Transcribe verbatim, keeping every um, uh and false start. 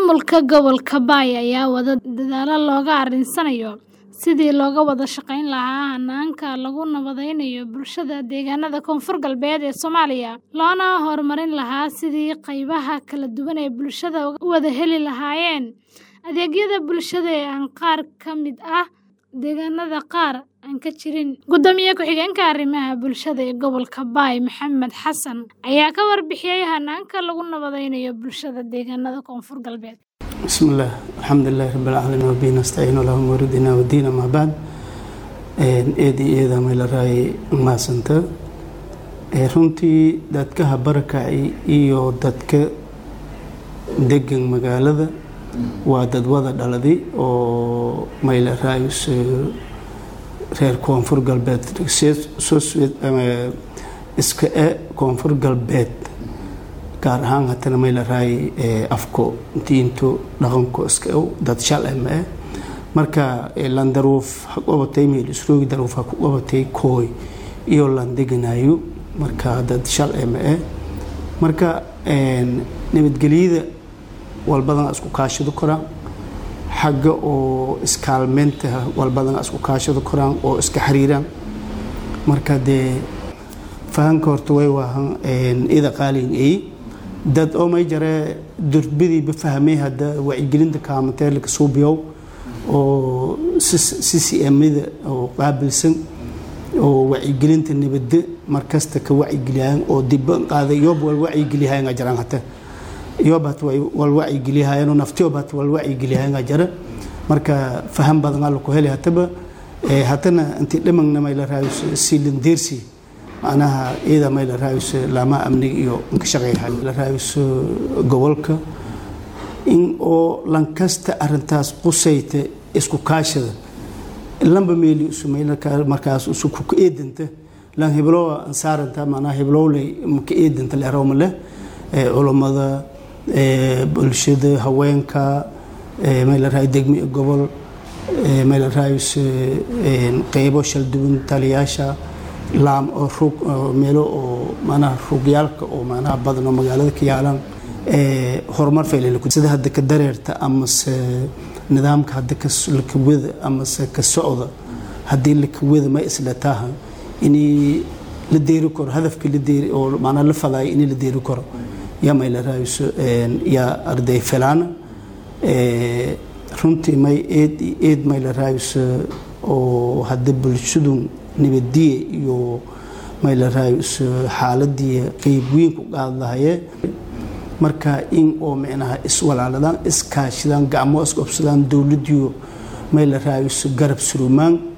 Maamulka gobolka Bay ayaa wada dadaalo looga arinsanayo sidii looga wada shaqayn lahaa hanaanka lagu nabadaynayo bulshada deegaanada Koonfur Galbeed ee Soomaaliya, loona horumarin lahaa sidii qaybaha kala duwan ee bulshada u wada heli lahaayeen adeegyada bulshada ee aan qaar ka mid ah deegaanada qaar aan ka jirin. Gudoomiye ku-xigeenka arrimaha bulshada ee gobolka Bay, Maxamed Xasan, ayaa ka warbixiyay hanaanka lagu nabadaynayo bulshada deegaanada Koonfur Galbeed. بسم الله الحمد لله رب العالمين وبه نستعين على أمور ديننا وديننا ما بعد eedii eeda meel raay ma santa ee runtii dadka habarkay iyo dadka degan magaalada waa dad wada dhaladay oo meel raay reer Koonfur Galbeed soo iska ee Koonfur Galbeed gaar ahaan hatana meel raay afko diinto dhaqanko iska dad shalay ma marka landaruuf qabatay meel isroogi daruuf ku qabatay kooy iyo landeganayo marka dad shalay ma marka een nabadgelyada walbadan isku kaashado koraan xagga oo iskaalmeenta walbadan isku kaashado koraan oo iska xiriiraan marka de fahanka horta way waahan een ida qaalin ay dad oo may jare durbidi bafahmay hada wacyigelinta kaamanteelka suubiyow oo ccmda oo qaabilsan oo wacyigelinta nabadda markasta ka wacyigeliyaan oo dib qaaday yob wal wacyigeliyaan ajaraan hata yobat wal wacyigeliyaan oo naftiyoobat wal wacyigeliyaan ajara marka faham badan la ku helay hataba ee hatana intii dhimagna may la raayis silindeersi anaha ida may la raayis lama amni iyo ka shaqeeyahay la raayis gobolka in oo lankasta arintaas qusayta isku kaashada lamba meeli sumeynaka markaas isku ku eedinta lan heblo ansaaranta maana heblowley ka eedinta la roomle ee culimada ee bulshada haweenka ee meel raay degmi gobol ee meel raayis ee qaybo shal duwan taliyaasha laam oo rug meelo oo maana rugyaalka oo maana badno magaalada ka yaalan ee horumar fayl ku sida hadda ka dareerta ama nidaamka hadda ka sulkawada ama ka socda hadii la kawada ma isla taha inii la deeri karo hadafka la deeri oo maana la faday inii la deeri karo ya ma ila raayso ya arday falana ee runtii may eed eed ma ila raayso oo hadda bulshadu nabadiye iyo ma ila raayso xaaladii qayb weyn ku qaadahay marka in oo meenaha iswalaaladaan iskaashidaan gacmo isku qabsadaan dawladdu meel raayis garab surumaan